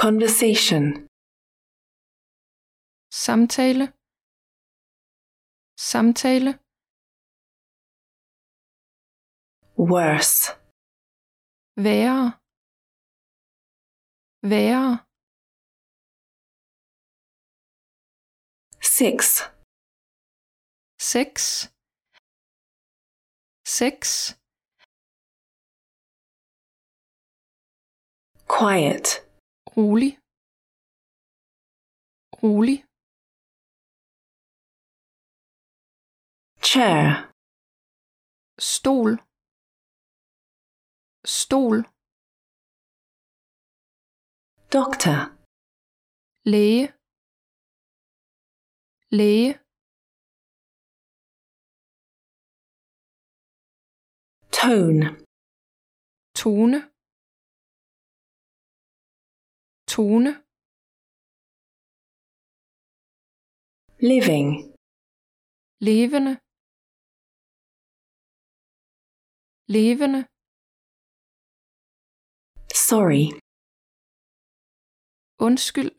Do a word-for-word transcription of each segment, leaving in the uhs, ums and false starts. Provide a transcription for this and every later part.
Conversation. Samtale. Samtale. Worse. Værre. Værre. Six. Seks. Seks. Quiet. Rolig. Rolig. Chair. Stol. Stol. Doctor. Læge. Læge. Tone. Tone. Tone. Living. Levende. Levende. Sorry. Undskyld.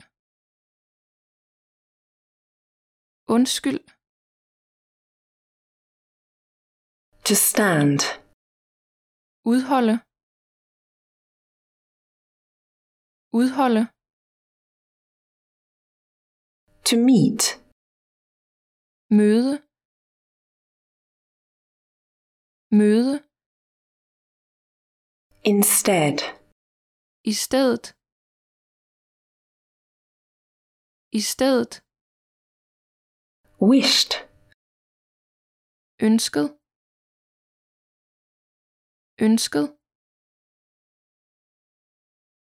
Undskyld. To stand. Udholde. Udholde. To meet. Møde. Møde. Instead. I stedet. I stedet. Wished. Ønsket. Ønsket.